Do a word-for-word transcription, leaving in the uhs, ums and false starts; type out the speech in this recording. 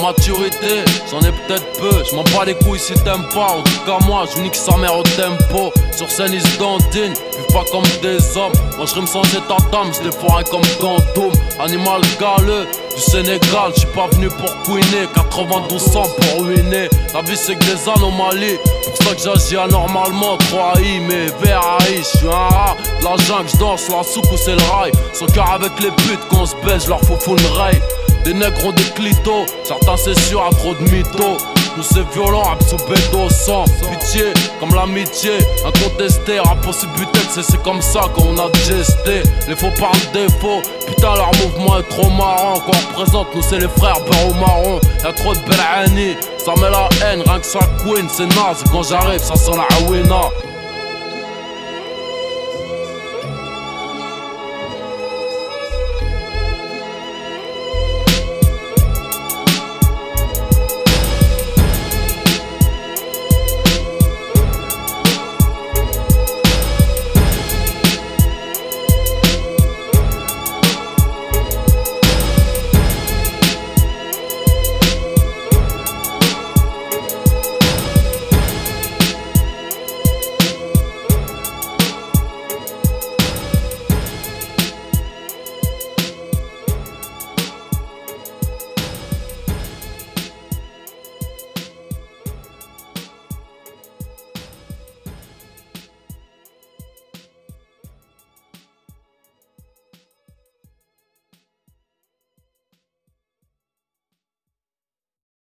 maturité, j'en ai peut-être peu. Je m'en bats les couilles si t'aimes pas. En tout cas moi, je nique sa mère au tempo. Sur scène ils se dandinent, vivent pas comme des hommes. Moi je rime sans état d'âme, je les foirais comme dans Doom. Animal galeux du Sénégal, j'suis pas venu pour couiner. Quatre-vingt-douze cents pour ruiner. La vie c'est que des anomalies, pour ça que j'agis anormalement. Trop haï mais V A I, j'suis un rat de la jungle, j'danse la soupe ou c'est le rail. Sans cœur avec les putes, qu'on se baise, leur faut une rail. Des nègres ont des clitos, certains c'est sûr à trop de mythos. Nous c'est violent, absorbé d'eau sang. Pitié, comme l'amitié, incontesté. Rap aussi butex, c'est comme ça qu'on a digesté. Les faux parlent des faux, putain leur mouvement est trop marrant. Quand on représente, nous c'est les frères beurre au marron. Y'a trop de belani, ça met la haine, rien que ça queen, c'est naze. Quand j'arrive, ça sent la awina.